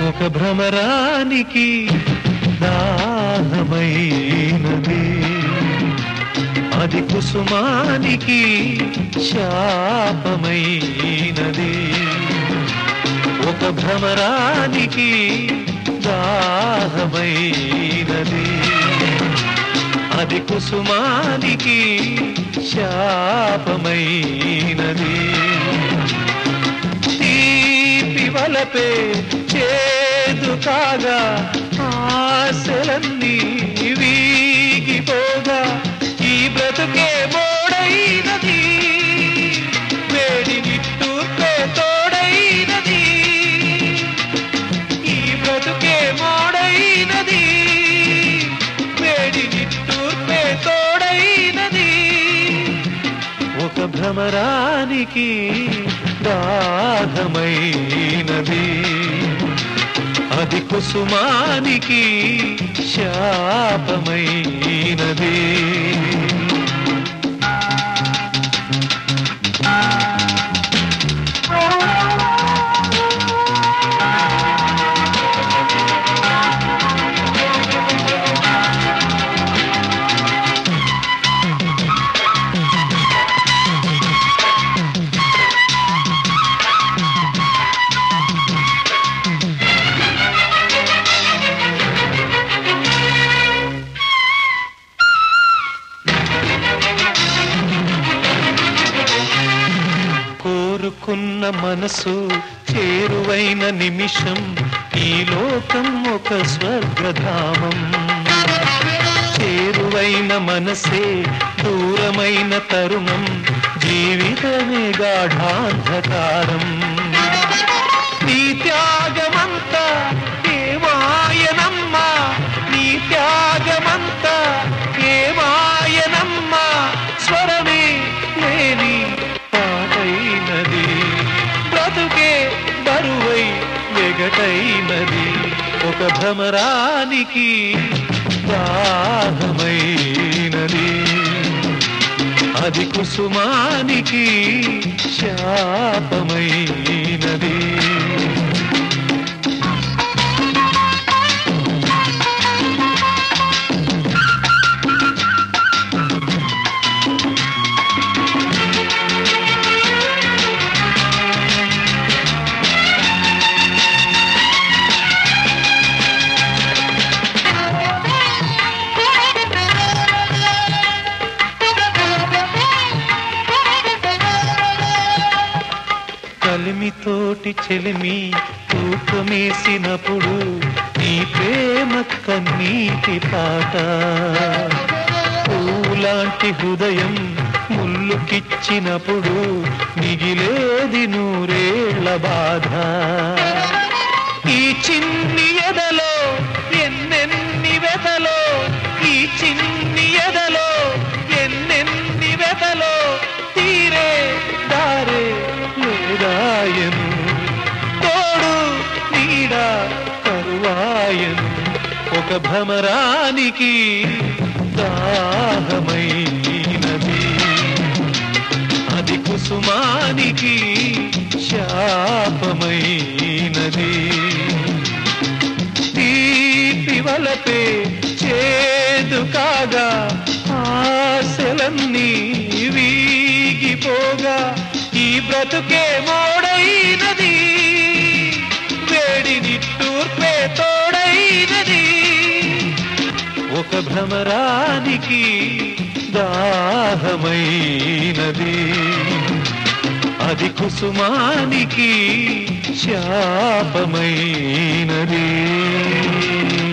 ఒక భ్రమరానికి దాహమైనది, అది కుసుమానికి శాపమైనది. ఒక భ్రమరానికి దాహమైనది, అది కుసుమానికి శాపమైనది. తీపి వలపే చేదు కాగా ఆశలన్నీ వీగిపోగా ఈ బ్రతుకే మోడైనది, వేడి నిట్టూర్పే తోడైనది. ఈ బ్రతుకే మోడైనది, వేడి నిట్టూర్పే తోడైనది. ఒక భ్రమరానికి దాహమైనది, అది కుసుమానికి శాపమైనది. కోరుకున్న మనసు చేరువైన నిమిషం ఈ లోకం ఒక స్వర్గధామం. చేరువైన మనసే దూరమైన తరుణం, జీవితమే గాఢాంధకారం. నీ త్యాగమంతా ఏమాయనమ్మా, నీ త్యాగమంతా ఏమాయనమ్మా. స్వరమే లేని పాటైనది, బ్రతుకే బరువై వెగటైనది. ఒక భ్రమరానికి దాహమైనది, అది కుసుమానికి శాపమైనది. కలిమితోటి చెలిమి తూకమేసినప్పుడు నీ ప్రేమ కన్నీటి పాట. పూలాంటి హృదయం ముల్లుకిచ్చినప్పుడు మిగిలేది నూరేళ్ల బాధ. ఈ చిన్ని ఎదలో ఎన్నెన్ని వెదలో, ఈ చిన్ని ఎదలో ఎన్నెన్ని వెదలో. తీరే దారే లేదాయను, తోడు నీడ కరువాయను. ఒక భ్రమరానికి దాహమైనది, అది కుసుమానికి శాపమైనది. తీపి వలపే చేదు కాగా ఆశలన్నీ వీగిపోగా ఈ బ్రతుకే మోడైనది, వేడి నిట్టూర్పే తోడైనది. ఒక భ్రమరానికి దాహమైనది, అది కుసుమానికి శాపమైనది.